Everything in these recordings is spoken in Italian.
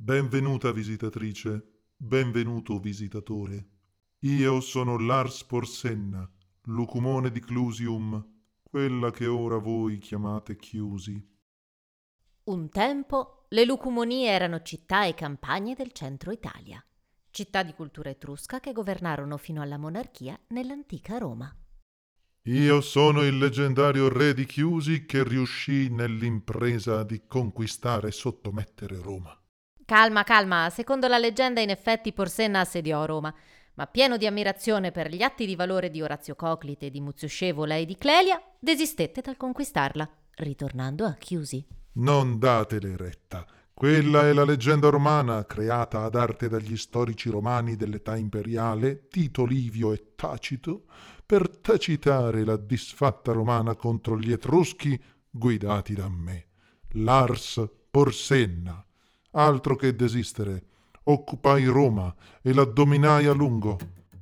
Benvenuta visitatrice, benvenuto visitatore. Io sono Lars Porsenna, lucumone di Clusium, quella che ora voi chiamate Chiusi. Un tempo le lucumonie erano città e campagne del centro Italia, città di cultura etrusca che governarono fino alla monarchia nell'antica Roma. Io sono il leggendario re di Chiusi che riuscì nell'impresa di conquistare e sottomettere Roma. Calma, secondo la leggenda in effetti Porsenna assediò Roma, ma pieno di ammirazione per gli atti di valore di Orazio Coclite, di Muzio Scevola e di Clelia, desistette dal conquistarla, ritornando a Chiusi. Non datele retta. Quella è la leggenda romana creata ad arte dagli storici romani dell'età imperiale, Tito Livio e Tacito, per tacitare la disfatta romana contro gli Etruschi guidati da me, Lars Porsenna. Altro che desistere. Occupai Roma e la dominai a lungo.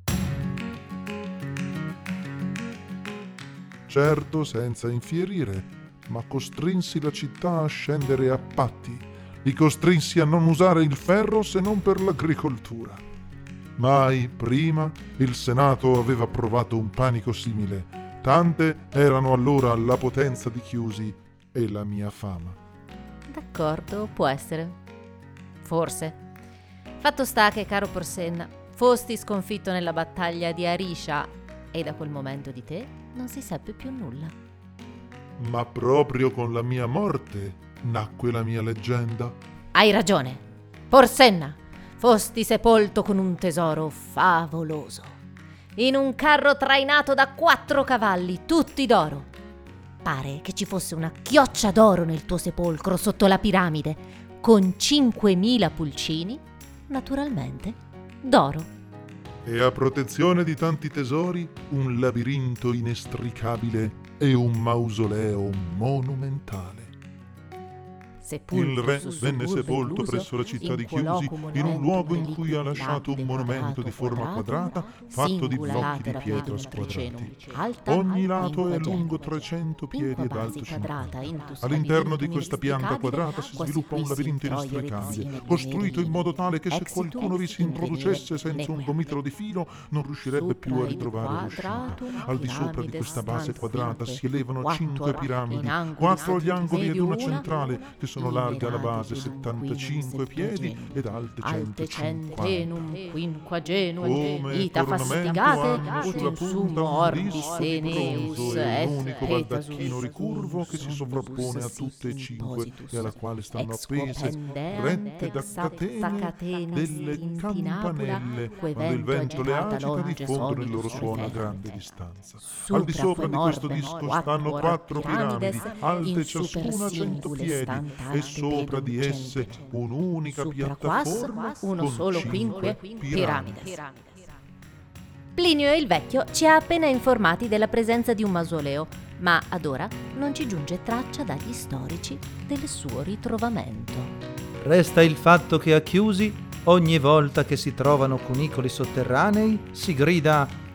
Certo, senza infierire, ma costrinsi la città a scendere a patti. Li costrinsi a non usare il ferro se non per l'agricoltura. Mai prima il Senato aveva approvato un panico simile. Tante erano allora la potenza di Chiusi e la mia fama. D'accordo, può essere. Forse. Fatto sta che, caro Porsenna, fosti sconfitto nella battaglia di Arisha e da quel momento di te non si seppe più nulla. Ma proprio con la mia morte nacque la mia leggenda. Hai ragione. Porsenna, fosti sepolto con un tesoro favoloso, in un carro trainato da 4 cavalli, tutti d'oro. Pare che ci fosse una chioccia d'oro nel tuo sepolcro sotto la piramide, con 5.000 pulcini, naturalmente, d'oro. E a protezione di tanti tesori, un labirinto inestricabile e un mausoleo monumentale. Il re venne sepolto presso la città di Chiusi in un luogo in cui ha lasciato un monumento di forma quadrata fatto di blocchi di pietra squadrati. Ogni lato è lungo 300 piedi ed alto 50. All'interno di questa pianta quadrata si sviluppa un labirinto inestricabile, costruito in modo tale che se qualcuno vi si introducesse senza un gomitolo di filo non riuscirebbe più a ritrovare l'uscita. Al di sopra di questa base quadrata si elevano 5 piramidi, 4 agli angoli ed una centrale, che sono larghe alla base 75 piedi ed alte 150. Come ita fastigate, ut sulla in punta sumo un orbis disco di eneus bronzo e un unico et baldacchino ricurvo che si sovrappone a tutte e 5 e alla quale stanno appese, rette da catene, delle campanelle, quando il vento le agita diffondono il loro suono a grande distanza. Al di sopra di questo disco stanno 4 piramidi, alte ciascuna 100 piedi, e sopra di esse un'unica piattaforma uno con solo 5 quinque piramidi. Plinio il Vecchio ci ha appena informati della presenza di un mausoleo, ma ad ora non ci giunge traccia dagli storici del suo ritrovamento. Resta il fatto che a Chiusi, ogni volta che si trovano cunicoli sotterranei, si grida